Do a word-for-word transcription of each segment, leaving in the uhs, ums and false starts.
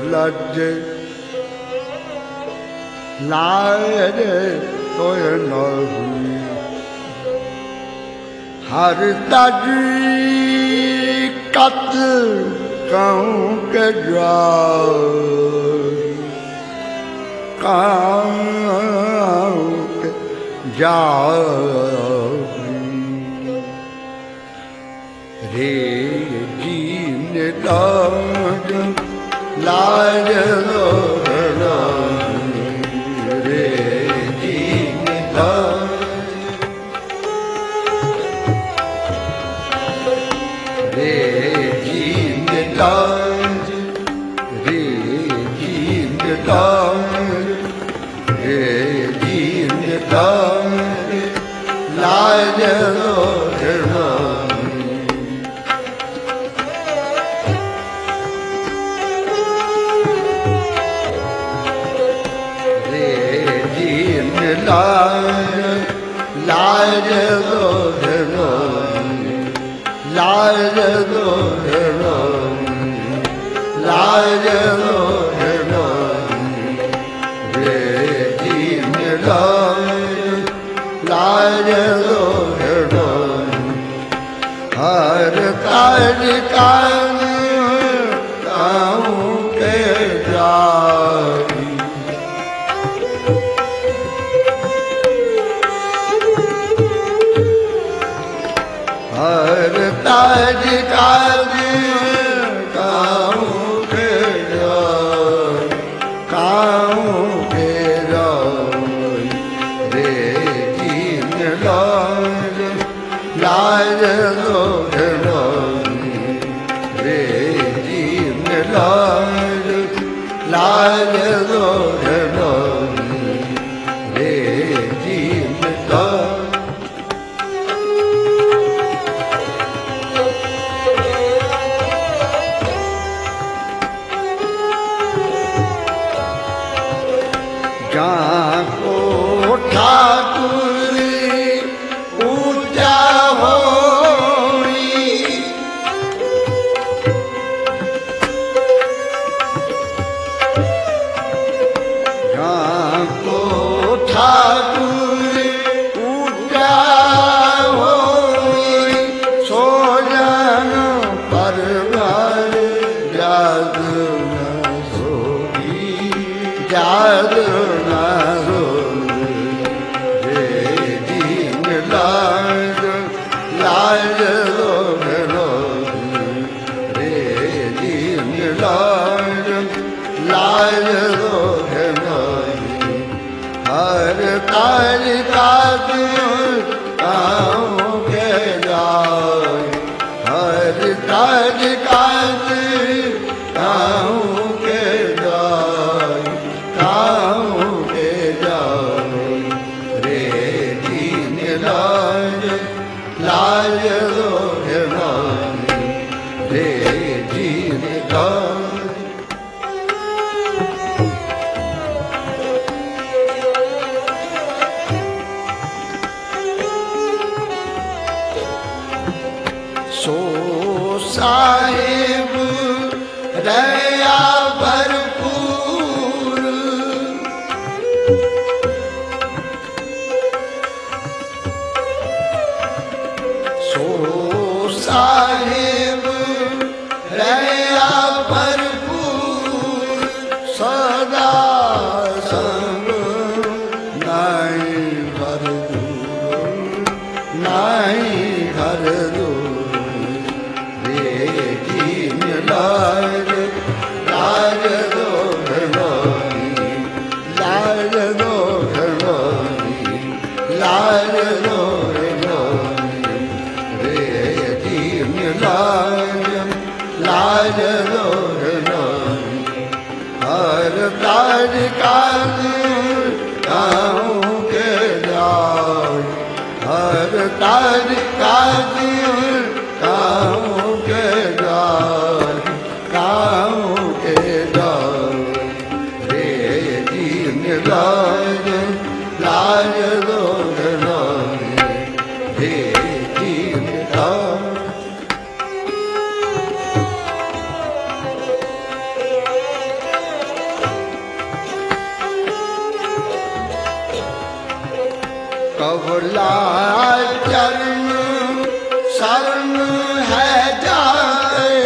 लज लाज तोय न हुई हर तज कत कहूँ के जाओ कहूँ के जाओ रे जीन लाज लाज रे जीन लाज रे जीन लाज रे जीन लाज रे जीन लाज लाज लाज लाज दो धनो लाज दो धनो लाज दो धनो रे जीन लाज लाज दो धनो हर काज काज कहूँ के जाई हर ताज काज कहूँ के जाय कहूँ के जाय रे जीन लाज लाज दो रे जीन लाज लाज दो रे जीन लाज जाको ठाकुर ऊंचा होई जाको ठाकुर ऊंचा होई सो जन परवार जाग न सोई जाग लाज लाज दो रे जीन लाज लाज दो हर काज काज कहूँ के जाय हर काज काज कहूँ के जाय कहूँ के जाय रे जीन लाज लाज दो रे जीन लाज सो साहिब रया भरपूर सो साहिब रया भरपूर सदा संग नाई घर दूर नाई घर दूर रे जीन लाज लाज दो लाज दो लाज दो रे जीन लाज लाज दो हर काज काज कहूँ के जाय हर काज काज कहूँ के जाय कहूँ के जाय रे जीन लाज लाज दो रे जीन लाज कबला चरण शरण है जाए,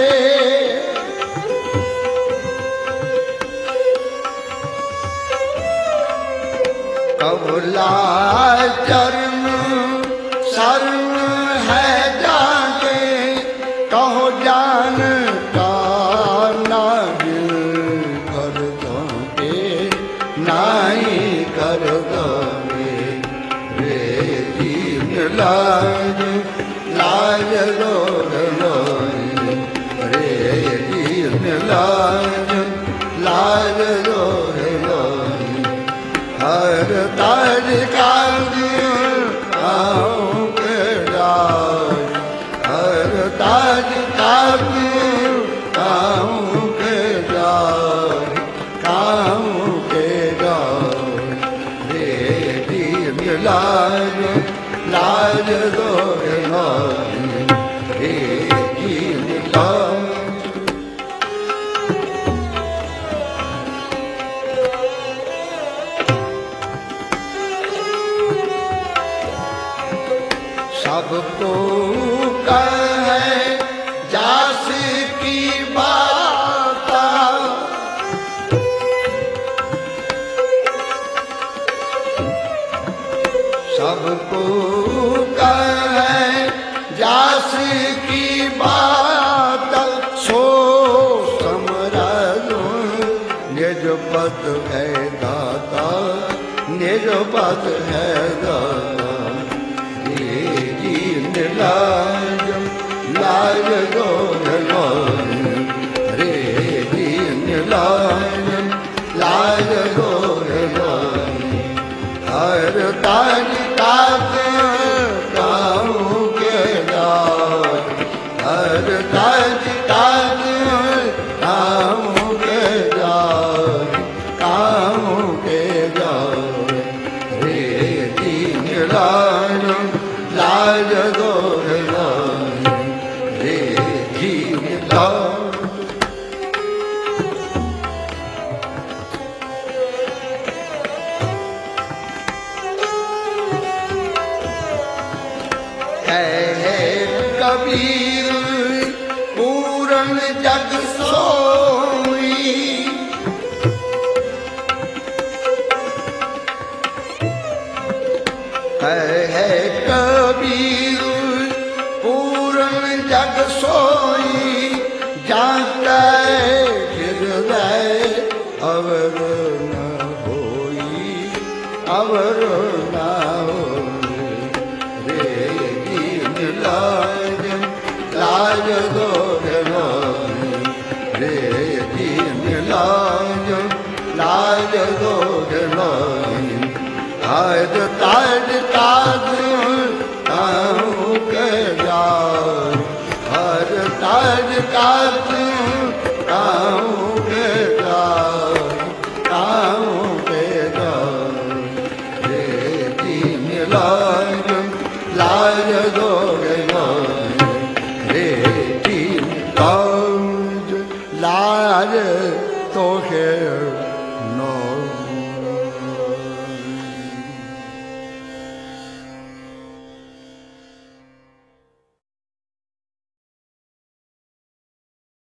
कबला चरण शरण है जाके, कहो जान का नागिन कर दोगे नहीं कर दोगे, रे दीन लाज लाज रो रो, रे दीन लाज लाज रो रो, हर ताज काज आऊं के जाए, हर ताज काज आऊं के जाए, आऊं के जाए, रे दीन लाज लाज दो रे दीन लाज। सबको कहे जास की बात, सबको कहे जास की बात, सो समझो निज पद है दाता, निज पद है दाता, लाज लाज दो रे दीन लाज लाज दो, हर ताज ताज काहू के जाए, हर ताज ताज काहू के जाए, काहू के जाए, रे दीन लाज लाज दो रे दीन लाज। है कबीर पूरन जग सोई, है कबीर पूरन जग सोई, जाते हृदय अवर न होई, अवर न होई, रे दीन लाज लाज दो रे दीन लाज लाज दो, हर ताज ताज आऊं के जाए, हर ताज ताज